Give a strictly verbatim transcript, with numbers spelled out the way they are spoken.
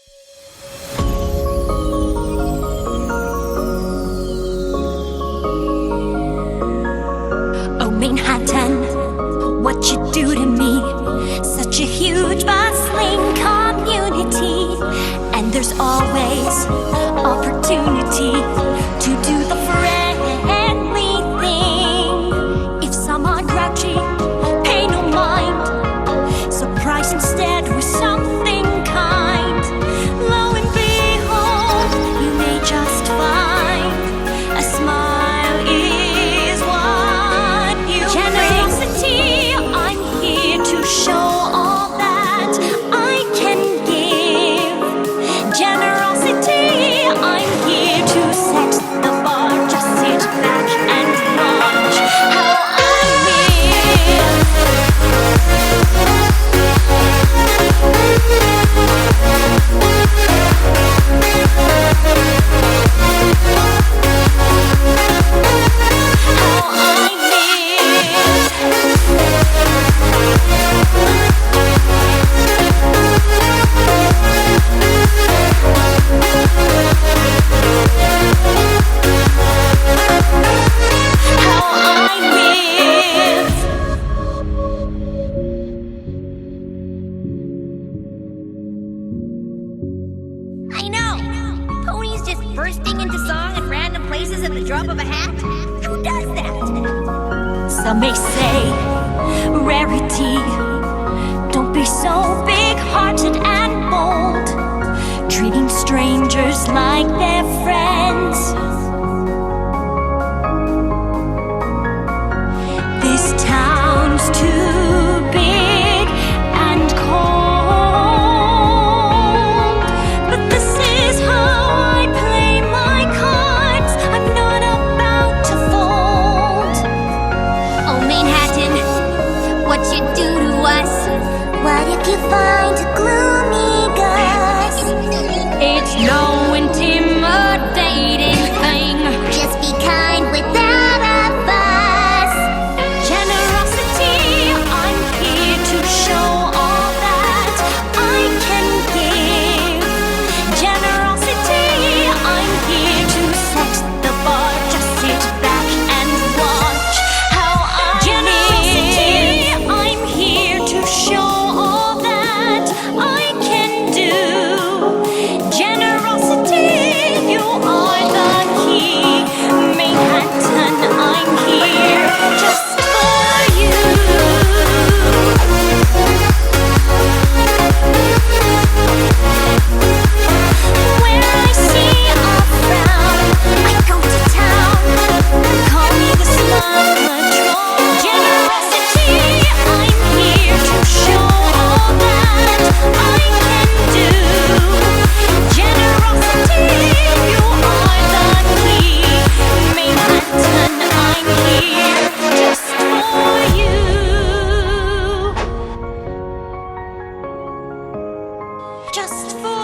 Oh, Manhattan, what you do to me. Such a huge, bustling community, and there's always opportunity to do the friendly thing. If some are grouchy, pay no mind. Surprise instead with something kind. Lo and behold, you may just find a smile is what you Generosity, I'm here to show all that I can give. Generosity, I'm here to set the bar. Just sit back and watch how I live. I know! Ponies just bursting into song at random places at the drop of a hat? Who does that? Some may say rarity. Don't be so big-hearted and bold, treating strangers like they're friends. This town's too big and cold, but this is how I play my cards. I'm not about to fold. Oh, Manhattan, what you do to us? What if you find a gloomy gust? It's no intimidating thing. Just be kind without a fuss. Generosity, I'm here to show all that I can give. Generosity, I'm here to set the bar. Just sit back and watch how I Generosity, live. I'm here to show all that I can do. Generosity, you are the key. Manhattan, I'm here just for you. When I see a frown, I go to town. Call me the smug patrol. Generosity, I'm here to show all that I can do. Generosity, you are the key. Manhattan, I'm here just for you. Just for